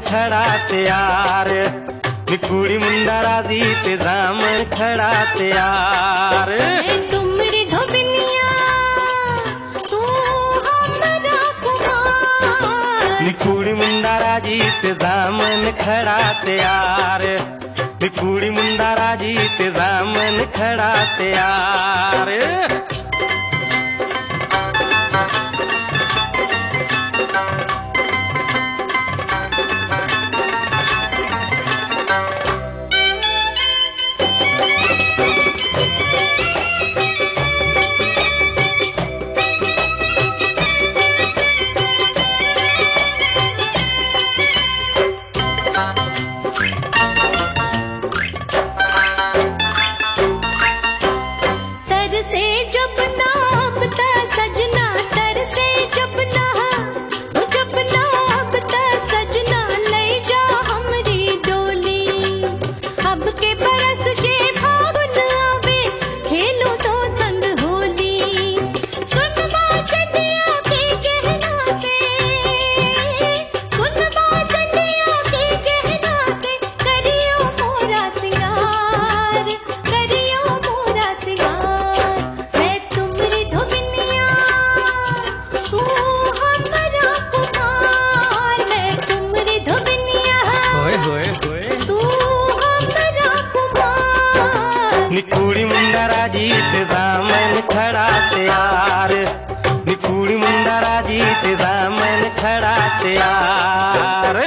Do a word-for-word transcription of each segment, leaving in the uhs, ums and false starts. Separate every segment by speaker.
Speaker 1: खड़ा तैयार, नी कुड़ी मुंडा राजी ते दामन खड़ा तैयार।
Speaker 2: तुमरी धोबिनिया तू हमरा कुमार,
Speaker 1: नी कुड़ी मुंडा राजी ते दामन खड़ा तैयार, नी कुड़ी मुंडा राजी ते दामन खड़ा तैयार। नी कुड़ी मुंडा राजी ते दामन खड़ा तैयार, नी कुड़ी मुंडा राजी ते दामन खड़ा तैयार।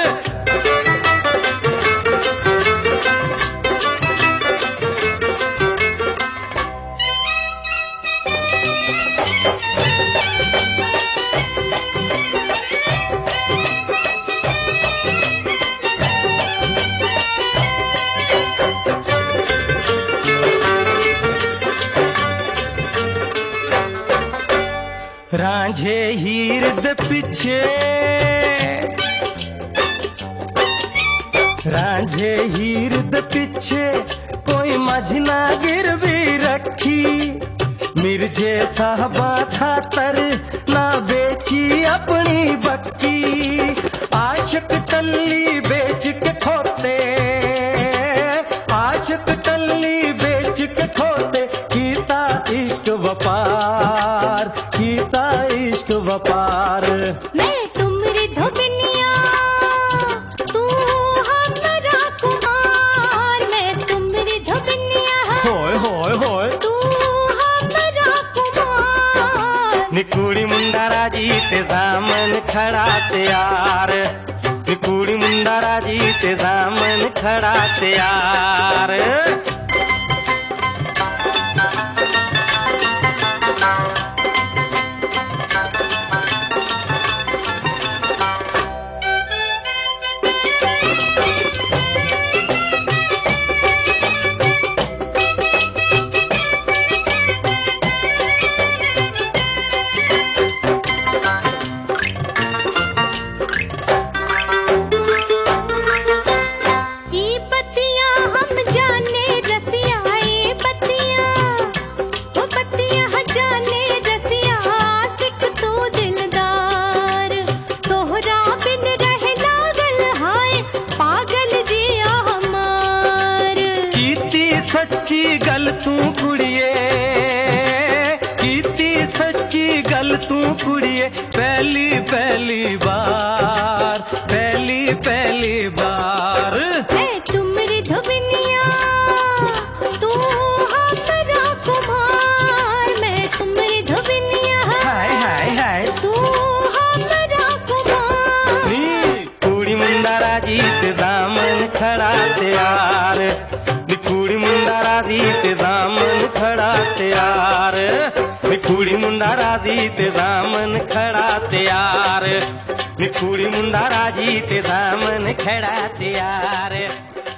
Speaker 1: रांझे हीर दे पीछे, रांझे हीर दे पीछे कोई मझना गिरवी रखी, मिर्जे साहबा खातर ना बेची अपनी बक्की। आशिक टल्ली बेच के खोते, आशिक टल्ली बेच के खोते, कीता इश्क व्यापार, कीता इश्क व्यापार।
Speaker 2: मैं तुमरी धोबिनिया तू हमरा कुमार, मैं तुमरी धोबिनिया
Speaker 1: होय होय होय
Speaker 2: तू हमरा कुमार।
Speaker 1: नी कुड़ी मुंडा राजी ते दामन खड़ा तैयार, नी कुड़ी मुंडा राजी ते दामन खड़ा तैयार। सच्ची गल तू कुड़िए, कीती सच्ची गल तू कुड़िए, पहली पहली बार, पहली पहली बार।
Speaker 2: मैं तुमरी धोबिनिया तू हमरा कुमार, मैं तुमरी धोबिनिया
Speaker 1: हाय हाय हाय
Speaker 2: तू हमरा कुमार।
Speaker 1: नी कुड़ी मुंडा राजी ते दामन खड़ा तैयार, नी कुड़ी मुंडा राजी ते दामन खड़ा तैयार, नी कुड़ी मुंडा राजी ते दामन खड़ा तैयार, नी कुड़ी मुंडा राजी ते दामन खड़ा तैयार।